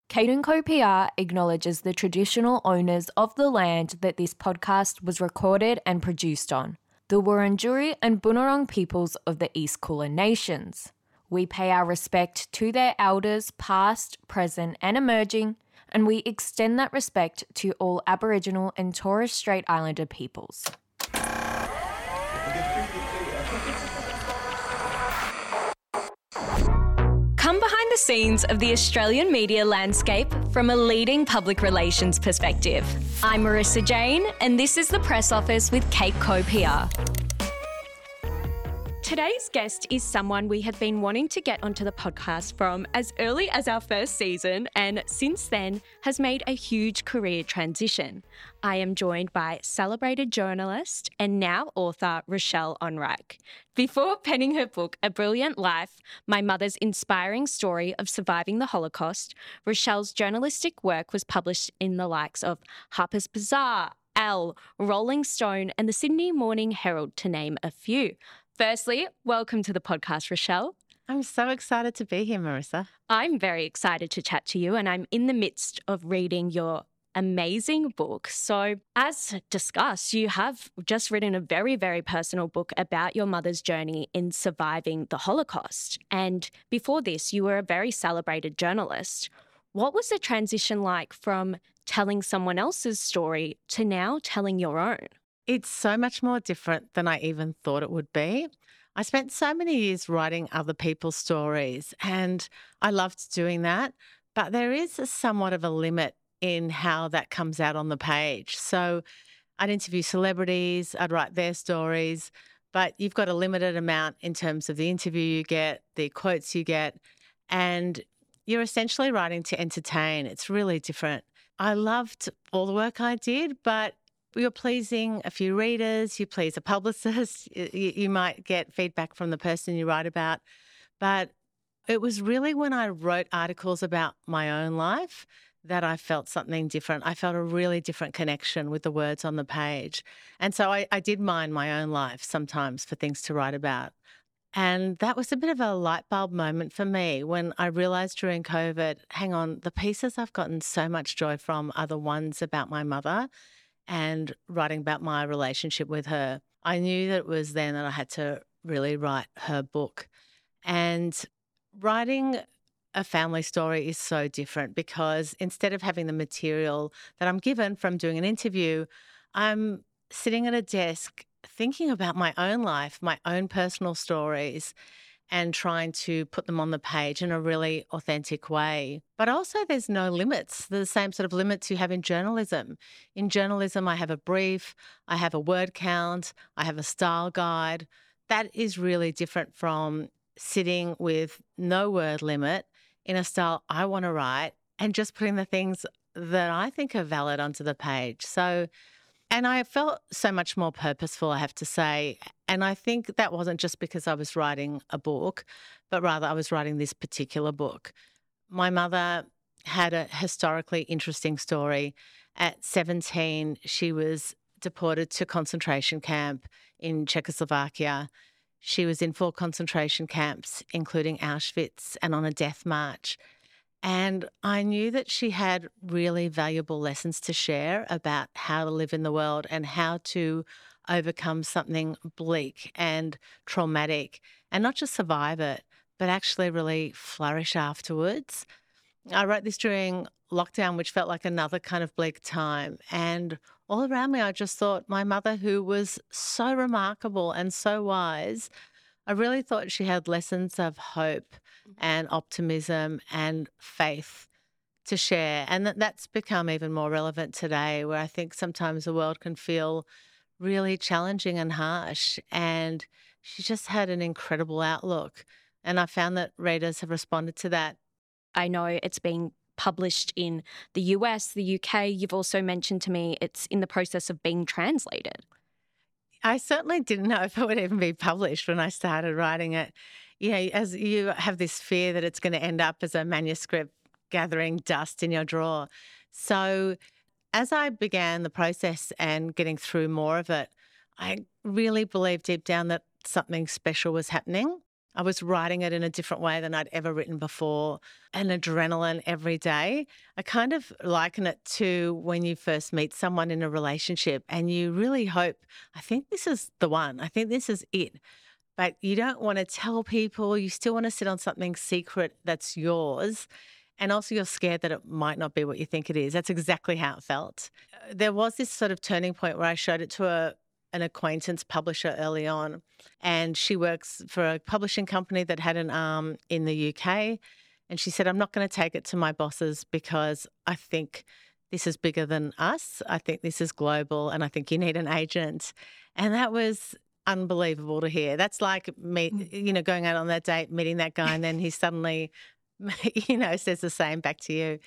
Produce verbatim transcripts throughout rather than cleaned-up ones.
Kate and Co P R acknowledges the traditional owners of the land that this podcast was recorded and produced on, the Wurundjeri and Bunurong peoples of the East Kulin Nations. We pay our respect to their elders past, present and emerging, and we extend that respect to all Aboriginal and Torres Strait Islander peoples. Come behind the scenes of the Australian media landscape from a leading public relations perspective. I'm Marissa Jane, and this is The Press Office with Kate Co P R. Today's guest is someone we have been wanting to get onto the podcast from as early as our first season, and since then has made a huge career transition. I am joined by celebrated journalist and now author Rochelle Onreich. Before penning her book, A Brilliant Life, My Mother's Inspiring Story of Surviving the Holocaust, Rochelle's journalistic work was published in the likes of Harper's Bazaar, Elle, Rolling Stone and the Sydney Morning Herald, to name a few. Firstly, welcome to the podcast, Rochelle. I'm so excited to be here, Marissa. I'm very excited to chat to you, and I'm in the midst of reading your amazing book. So, as discussed, you have just written a very, very personal book about your mother's journey in surviving the Holocaust. And before this, you were a very celebrated journalist. What was the transition like from telling someone else's story to now telling your own? It's so much more different than I even thought it would be. I spent so many years writing other people's stories and I loved doing that, but there is a somewhat of a limit in how that comes out on the page. So I'd interview celebrities, I'd write their stories, but you've got a limited amount in terms of the interview you get, the quotes you get, and you're essentially writing to entertain. It's really different. I loved all the work I did, but you're pleasing a few readers, you please a publicist, you, you might get feedback from the person you write about. But it was really when I wrote articles about my own life that I felt something different. I felt a really different connection with the words on the page. And so I, I did mind my own life sometimes for things to write about. And that was a bit of a light bulb moment for me when I realised during COVID, hang on, the pieces I've gotten so much joy from are the ones about my mother and writing about my relationship with her. I knew that it was then that I had to really write her book. And writing a family story is so different because instead of having the material that I'm given from doing an interview, I'm sitting at a desk thinking about my own life, my own personal stories, and trying to put them on the page in a really authentic way. But also there's no limits, the same sort of limits you have in journalism. In journalism, I have a brief, I have a word count, I have a style guide. That is really different from sitting with no word limit in a style I want to write and just putting the things that I think are valid onto the page. So, and I felt so much more purposeful, I have to say. And I think that wasn't just because I was writing a book, but rather I was writing this particular book. My mother had a historically interesting story. At seventeen, she was deported to concentration camp in Czechoslovakia. She was in four concentration camps, including Auschwitz, and on a death march. And I knew that she had really valuable lessons to share about how to live in the world and how to overcome something bleak and traumatic and not just survive it, but actually really flourish afterwards. I wrote this during lockdown, which felt like another kind of bleak time. And all around me, I just thought my mother, who was so remarkable and so wise, I really thought she had lessons of hope and optimism and faith to share. And that that's become even more relevant today, where I think sometimes the world can feel really challenging and harsh. And she just had an incredible outlook. And I found that readers have responded to that. I know it's being published in the U S, the U K. You've also mentioned to me it's in the process of being translated. I certainly didn't know if it would even be published when I started writing it. You know, as you have this fear that it's going to end up as a manuscript gathering dust in your drawer. So as I began the process and getting through more of it, I really believed deep down that something special was happening. I was writing it in a different way than I'd ever written before, and adrenaline every day. I kind of liken it to when you first meet someone in a relationship and you really hope, I think this is the one, I think this is it. But you don't want to tell people, you still want to sit on something secret that's yours. And also, you're scared that it might not be what you think it is. That's exactly how it felt. Uh, There was this sort of turning point where I showed it to a an acquaintance publisher early on, and she works for a publishing company that had an arm in the U K. And she said, I'm not going to take it to my bosses because I think this is bigger than us. I think this is global, and I think you need an agent. And that was unbelievable to hear. That's like me, Mm. you know, going out on that date, meeting that guy, and then he suddenly, you know, says the same back to you.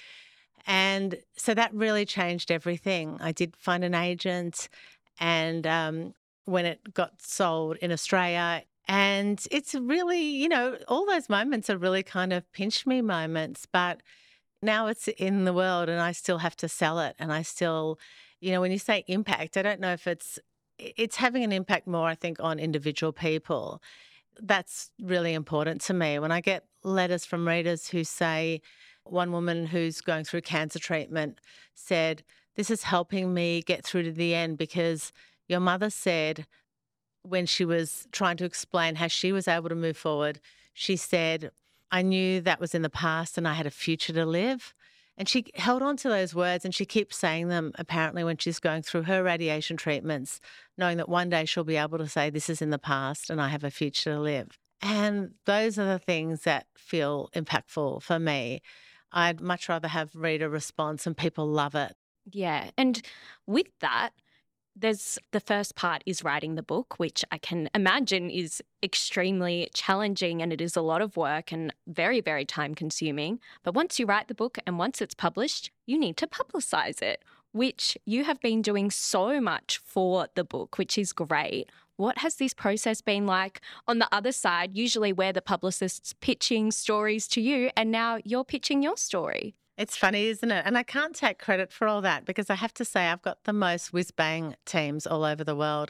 And so that really changed everything. I did find an agent, and um, when it got sold in Australia, and it's really, you know, all those moments are really kind of pinch me moments, but now it's in the world and I still have to sell it. And I still, you know, when you say impact, I don't know if it's, it's having an impact more, I think, on individual people. That's really important to me. When I get letters from readers who say, one woman who's going through cancer treatment said, this is helping me get through to the end because your mother said, when she was trying to explain how she was able to move forward, she said, I knew that was in the past and I had a future to live. And she held on to those words and she keeps saying them apparently when she's going through her radiation treatments, knowing that one day she'll be able to say, this is in the past and I have a future to live. And those are the things that feel impactful for me. I'd much rather have reader response and people love it. Yeah. And with that, there's the first part is writing the book, which I can imagine is extremely challenging and it is a lot of work and very, very time consuming. But once you write the book and once it's published, you need to publicize it, which you have been doing so much for the book, which is great. What has this process been like on the other side, usually where the publicist's pitching stories to you and now you're pitching your story? It's funny, isn't it? And I can't take credit for all that because I have to say I've got the most whiz-bang teams all over the world.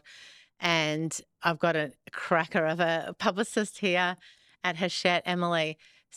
And I've got a cracker of a publicist here at Hachette, Emily.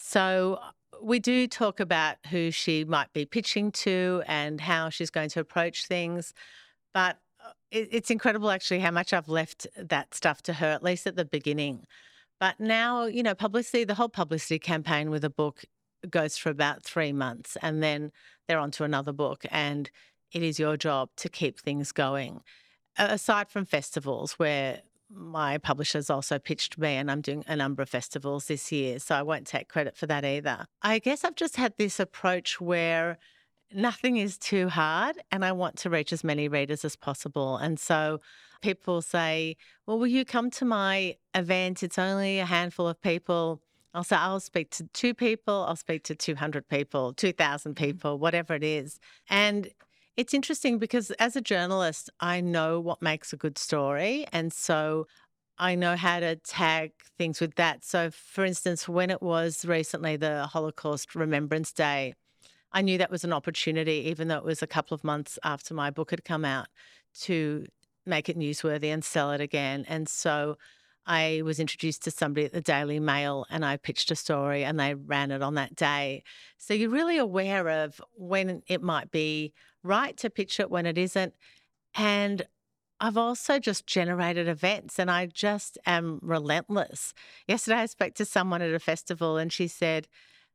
So we do talk about who she might be pitching to and how she's going to approach things. But it- it's incredible actually how much I've left that stuff to her, at least at the beginning. But now, you know, publicity, the whole publicity campaign with a book goes for about three months and then they're on to another book and it is your job to keep things going. A- Aside from festivals where my publishers also pitched me and I'm doing a number of festivals this year, so I won't take credit for that either. I guess I've just had this approach where nothing is too hard and I want to reach as many readers as possible. And so people say, well, will you come to my event? It's only a handful of people. I'll say, I'll speak to two people, I'll speak to two hundred people, two thousand people, whatever it is. And it's interesting because as a journalist, I know what makes a good story. And so I know how to tag things with that. So, for instance, when it was recently the Holocaust Remembrance Day, I knew that was an opportunity, even though it was a couple of months after my book had come out, to make it newsworthy and sell it again. And so I was introduced to somebody at the Daily Mail and I pitched a story and they ran it on that day. So you're really aware of when it might be right to pitch it, when it isn't. And I've also just generated events and I just am relentless. Yesterday I spoke to someone at a festival and she said,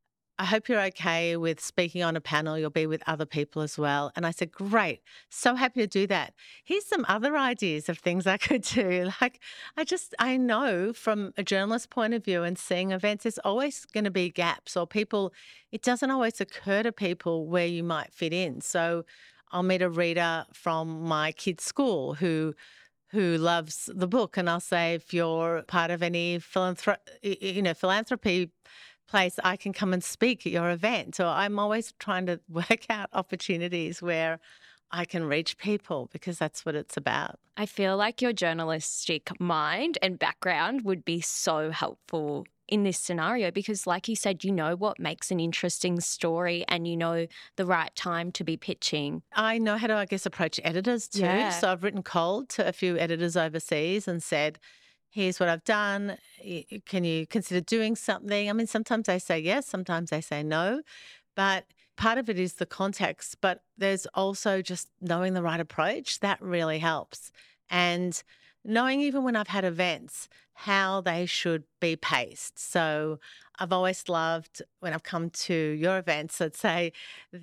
I hope you're okay with speaking on a panel. You'll be with other people as well. And I said, great. So happy to do that. Here's some other ideas of things I could do. Like, I just, I know from a journalist point of view and seeing events, there's always going to be gaps or people, it doesn't always occur to people where you might fit in. So I'll meet a reader from my kid's school who who loves the book. And I'll say, if you're part of any philanthro- you know, philanthropy place, I can come and speak at your event. So I'm always trying to work out opportunities where I can reach people because that's what it's about. I feel like your journalistic mind and background would be so helpful in this scenario because, like you said, you know what makes an interesting story and you know the right time to be pitching. I know how to, I guess, approach editors too. Yeah. So I've written cold to a few editors overseas and said, here's what I've done. Y- Can you consider doing something? I mean, sometimes they say yes, sometimes they say no, but part of it is the context, but there's also just knowing the right approach that really helps. And knowing even when I've had events, how they should be paced. So I've always loved when I've come to your events, let's say,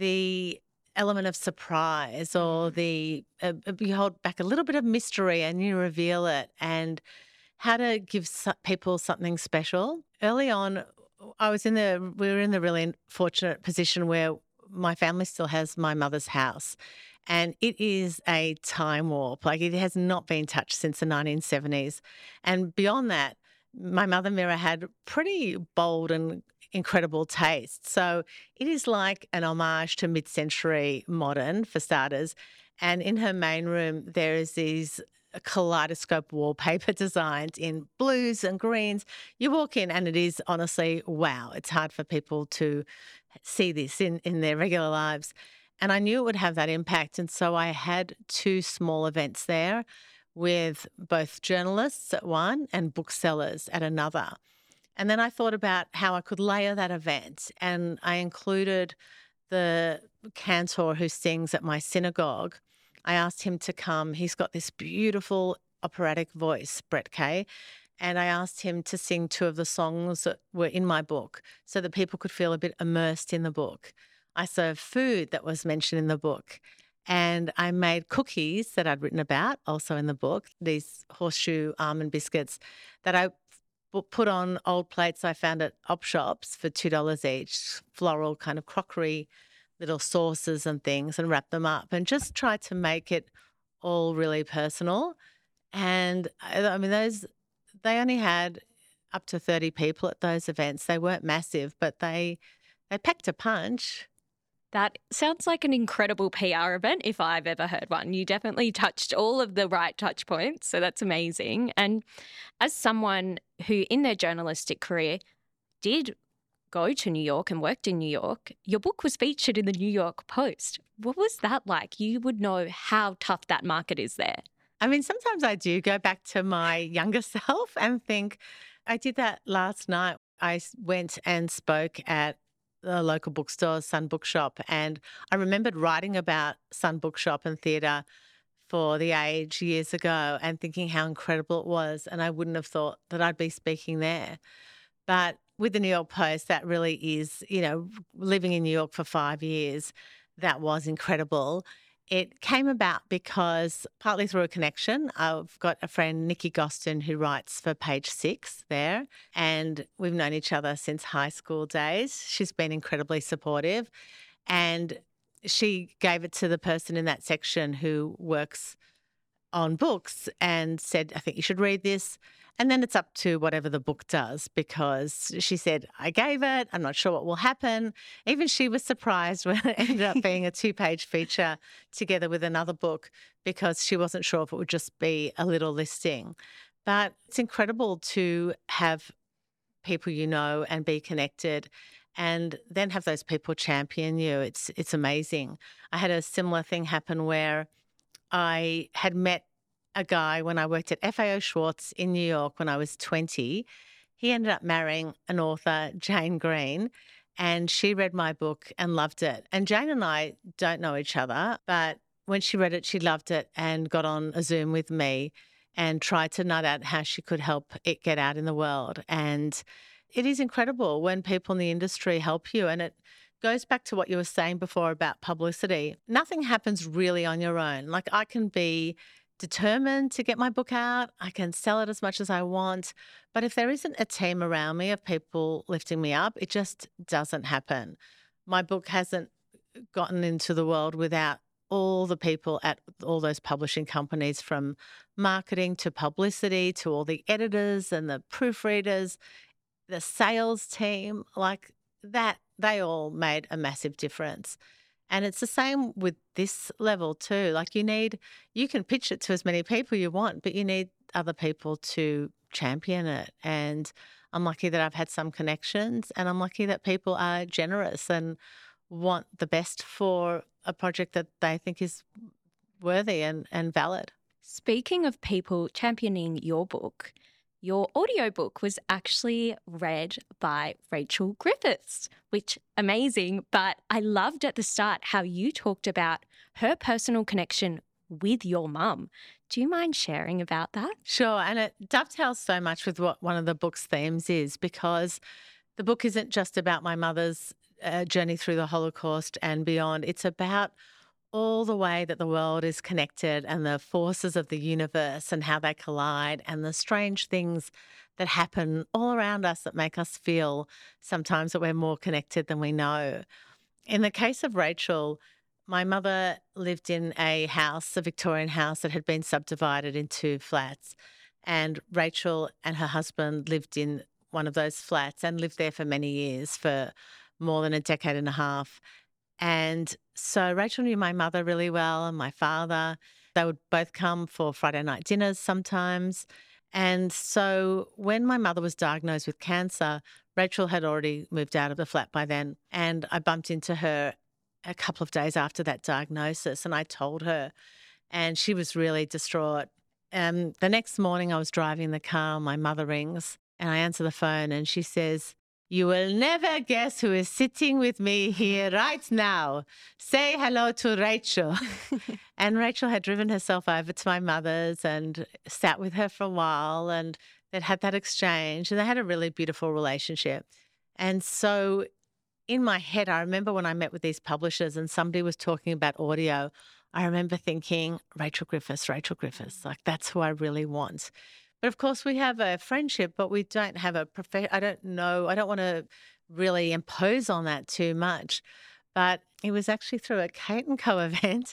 the element of surprise or the uh, you hold back a little bit of mystery and you reveal it, and how to give so- people something special. Early on, I was in the we were in the really fortunate position where my family still has my mother's house, and it is a time warp. Like, it has not been touched since the nineteen seventies, and beyond that, my mother Mira had pretty bold and incredible taste. So it is like an homage to mid-century modern, for starters. And in her main room, there is these kaleidoscope wallpaper designs in blues and greens. You walk in and it is honestly, wow, it's hard for people to see this in, in their regular lives. And I knew it would have that impact. And so I had two small events there with both journalists at one and booksellers at another. And then I thought about how I could layer that event. And I included the cantor who sings at my synagogue. I asked him to come. He's got this beautiful operatic voice, Brett Kay. And I asked him to sing two of the songs that were in my book so that people could feel a bit immersed in the book. I served food that was mentioned in the book. And I made cookies that I'd written about, also in the book, these horseshoe almond biscuits that I bu- put on old plates I found at op shops for two dollars each, floral kind of crockery, little sauces and things, and wrap them up and just try to make it all really personal. And I I mean, those, they only had up to thirty people at those events. They weren't massive, but they they packed a punch. That sounds like an incredible P R event if I've ever heard one. You definitely touched all of the right touch points, so that's amazing. And as someone who in their journalistic career did go to New York and worked in New York, your book was featured in the New York Post. What was that like? You would know how tough that market is there. I mean, sometimes I do go back to my younger self and think, I did that last night. I s- went and spoke at the local bookstore, Sun Bookshop, and I remembered writing about Sun Bookshop and theatre for The Age years ago and thinking how incredible it was. And I wouldn't have thought that I'd be speaking there. But with the New York Post, that really is, you know, living in New York for five years, that was incredible. It came about because partly through a connection, I've got a friend, Nikki Gostin, who writes for Page Six there, and we've known each other since high school days. She's been incredibly supportive, and she gave it to the person in that section who works on books and said, I think you should read this. And then it's up to whatever the book does, because she said, I gave it. I'm not sure what will happen. Even she was surprised when it ended up being a two page feature together with another book, because she wasn't sure if it would just be a little listing. But it's incredible to have people you know and be connected and then have those people champion you. It's it's amazing. I had a similar thing happen where I had met a guy when I worked at F A O Schwartz in New York when I was twenty. He ended up marrying an author, Jane Green, and she read my book and loved it. And Jane and I don't know each other, but when she read it, she loved it and got on a Zoom with me and tried to nut out how she could help it get out in the world. And it is incredible when people in the industry help you. And it goes back to what you were saying before about publicity. Nothing happens really on your own. Like, I can be determined to get my book out, I can sell it as much as I want. But if there isn't a team around me of people lifting me up, it just doesn't happen. My book hasn't gotten into the world without all the people at all those publishing companies, from marketing to publicity to all the editors and the proofreaders, the sales team, like that, they all made a massive difference. And it's the same with this level too. Like, you need, you can pitch it to as many people you want, but you need other people to champion it. And I'm lucky that I've had some connections, and I'm lucky that people are generous and want the best for a project that they think is worthy and, and valid. Speaking of people championing your book, your audiobook was actually read by Rachel Griffiths, which amazing. But I loved at the start how you talked about her personal connection with your mum. Do you mind sharing about that? Sure. And it dovetails so much with what one of the book's themes is, because the book isn't just about my mother's uh, journey through the Holocaust and beyond. It's about all the way that the world is connected and the forces of the universe and how they collide and the strange things that happen all around us that make us feel sometimes that we're more connected than we know. In the case of Rachel, my mother lived in a house, a Victorian house that had been subdivided into flats. And Rachel and her husband lived in one of those flats and lived there for many years, for more than a decade and a half. And so Rachel knew my mother really well and my father. They would both come for Friday night dinners sometimes. And so when my mother was diagnosed with cancer, Rachel had already moved out of the flat by then. And I bumped into her a couple of days after that diagnosis and I told her, and she was really distraught. Um, the next morning I was driving the car, my mother rings and I answer the phone and she says, "You will never guess who is sitting with me here right now. Say hello to Rachel." And Rachel had driven herself over to my mother's and sat with her for a while, and they'd had that exchange and they had a really beautiful relationship. And so in my head, I remember when I met with these publishers and somebody was talking about audio, I remember thinking, Rachel Griffiths, Rachel Griffiths, like that's who I really want. But of course, we have a friendship, but we don't have a prof- I don't know. I don't want to really impose on that too much. But it was actually through a Kate and Co event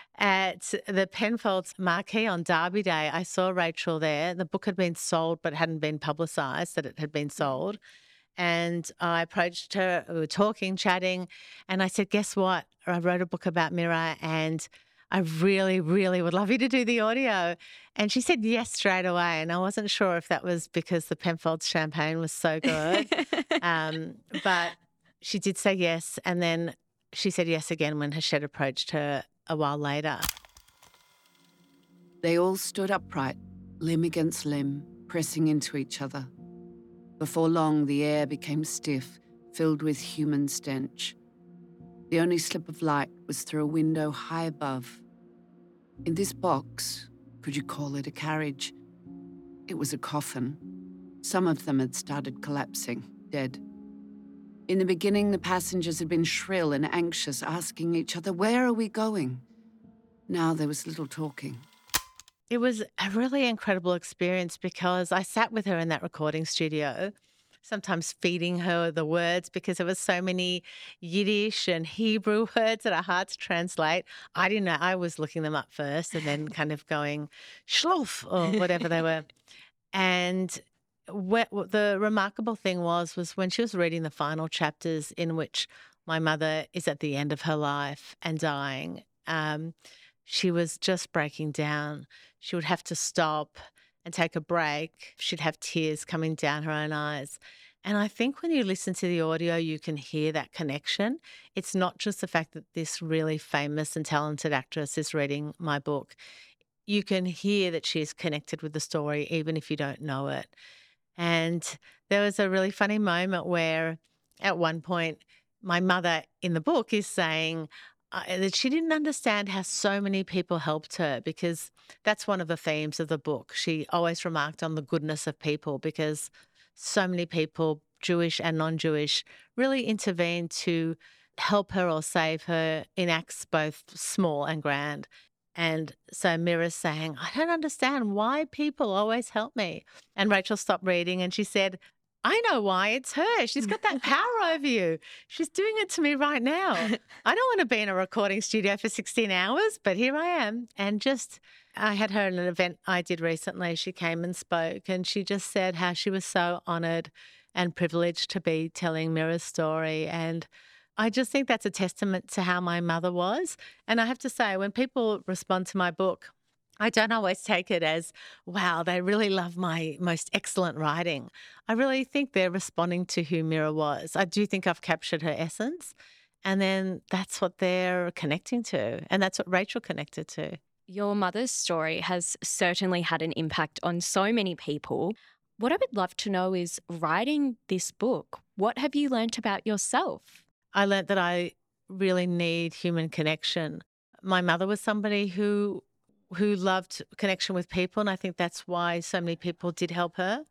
at the Penfolds Marquee on Derby Day. I saw Rachel there. The book had been sold, but hadn't been publicised that it had been sold. And I approached her. We were talking, chatting, and I said, "Guess what? I wrote a book about Mira, and I really, really would love you to do the audio." And she said yes straight away. And I wasn't sure if that was because the Penfolds champagne was so good. um, but she did say yes. And then she said yes again when Hachette approached her a while later. They all stood upright, limb against limb, pressing into each other. Before long, the air became stiff, filled with human stench. The only slip of light was through a window high above. In this box, could you call it a carriage? It was a coffin. Some of them had started collapsing, dead. In the beginning, the passengers had been shrill and anxious, asking each other, "Where are we going?" Now there was little talking. It was a really incredible experience because I sat with her in that recording studio, sometimes feeding her the words because there were so many Yiddish and Hebrew words that are hard to translate. I didn't know. I was looking them up first and then kind of going schlof or whatever they were. And what, what the remarkable thing was, was when she was reading the final chapters in which my mother is at the end of her life and dying, um, she was just breaking down. She would have to stop and take a break. She'd have tears coming down her own eyes. And I think when you listen to the audio, you can hear that connection. It's not just the fact that this really famous and talented actress is reading my book. You can hear that she is connected with the story, even if you don't know it. And there was a really funny moment where at one point, my mother in the book is saying, Uh, that she didn't understand how so many people helped her, because that's one of the themes of the book. She always remarked on the goodness of people because so many people, Jewish and non-Jewish, really intervened to help her or save her in acts both small and grand. And so Mira's saying, "I don't understand why people always help me." And Rachel stopped reading and she said, "I know why. It's her. She's got that power over you. She's doing it to me right now. I don't want to be in a recording studio for sixteen hours, but here I am." And just, I had her at an event I did recently. She came and spoke and she just said how she was so honoured and privileged to be telling Mira's story. And I just think that's a testament to how my mother was. And I have to say, when people respond to my book, I don't always take it as, wow, they really love my most excellent writing. I really think they're responding to who Mira was. I do think I've captured her essence, and then that's what they're connecting to, and that's what Rachel connected to. Your mother's story has certainly had an impact on so many people. What I would love to know is, writing this book, what have you learnt about yourself? I learnt that I really need human connection. My mother was somebody who who loved connection with people, and I think that's why so many people did help her.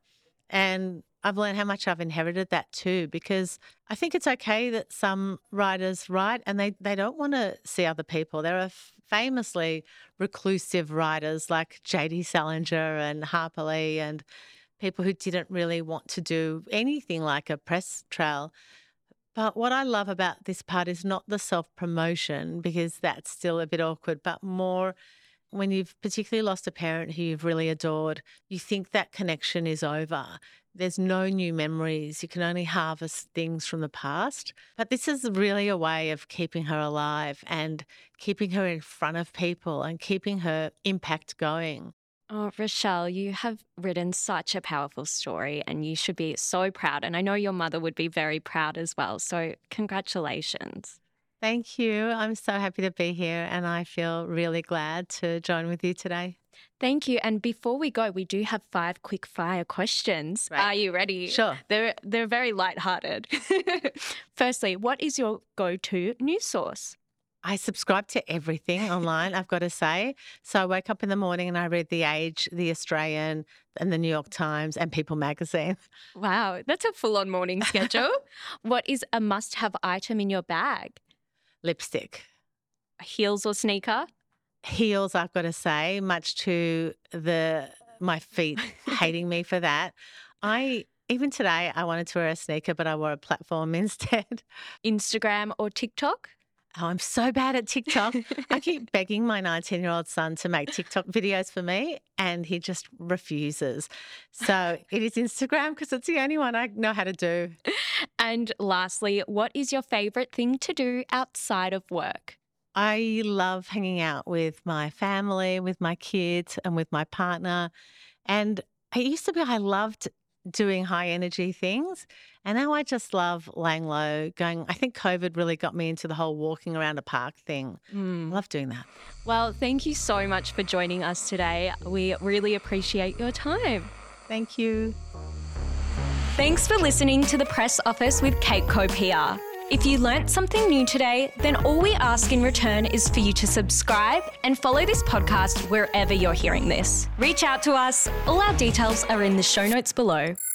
And I've learned how much I've inherited that too, because I think it's okay that some writers write and they, they don't want to see other people. There are famously reclusive writers like J D Salinger and Harper Lee and people who didn't really want to do anything like a press trail. But what I love about this part is not the self-promotion, because that's still a bit awkward, but more when you've particularly lost a parent who you've really adored, you think that connection is over. There's no new memories. You can only harvest things from the past. But this is really a way of keeping her alive and keeping her in front of people and keeping her impact going. Oh, Rochelle, you have written such a powerful story and you should be so proud. And I know your mother would be very proud as well. So congratulations. Thank you. I'm so happy to be here and I feel really glad to join with you today. Thank you. And before we go, we do have five quick fire questions. Right. Are you ready? Sure. They're, they're very lighthearted. Firstly, what is your go-to news source? I subscribe to everything online, I've got to say. So I wake up in the morning and I read The Age, The Australian and The New York Times and People magazine. Wow, that's a full-on morning schedule. What is a must-have item in your bag? Lipstick. Heels or sneaker? Heels, I've got to say, much to the my feet hating me for that. I even today I wanted to wear a sneaker, but I wore a platform instead. Instagram or TikTok? Oh, I'm so bad at TikTok. I keep begging my nineteen-year-old son to make TikTok videos for me and he just refuses. So it is Instagram because it's the only one I know how to do. And lastly, what is your favourite thing to do outside of work? I love hanging out with my family, with my kids and with my partner. And it used to be I loved doing high energy things. And now I just love laying low, going, I think COVID really got me into the whole walking around a park thing. Mm. I love doing that. Well, thank you so much for joining us today. We really appreciate your time. Thank you. Thanks for listening to The Press Office with Cape Co P R. If you learnt something new today, then all we ask in return is for you to subscribe and follow this podcast wherever you're hearing this. Reach out to us. All our details are in the show notes below.